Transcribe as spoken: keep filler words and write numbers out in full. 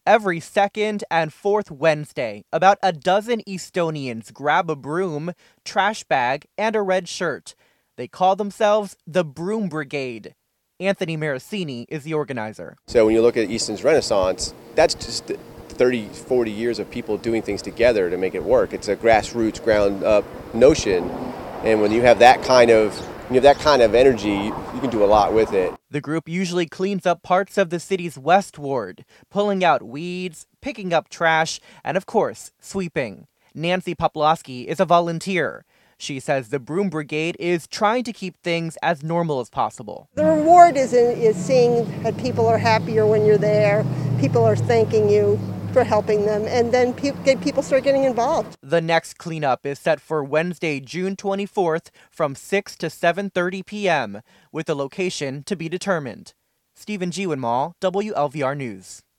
Every second and fourth Wednesday, about a dozen Estonians grab a broom, trash bag, and a red shirt. They call themselves the Broom Brigade. Anthony Marasini is the organizer. So when you look at Easton's Renaissance, that's just thirty, forty years of people doing things together to make it work. It's a grassroots, ground up notion. And when you have that kind of when you have that kind of energy, you can do a lot with it. The group usually cleans up parts of the city's West Ward, pulling out weeds, picking up trash, and of course, sweeping. Nancy Poplawski is a volunteer. She says the Broom Brigade is trying to keep things as normal as possible. The reward is, in, is seeing that people are happier when you're there, people are thanking you for helping them, and then pe- people start getting involved. The next cleanup is set for Wednesday, June twenty-fourth from six to seven thirty p.m., with the location to be determined. Stephen Jewenmall, W L V R News.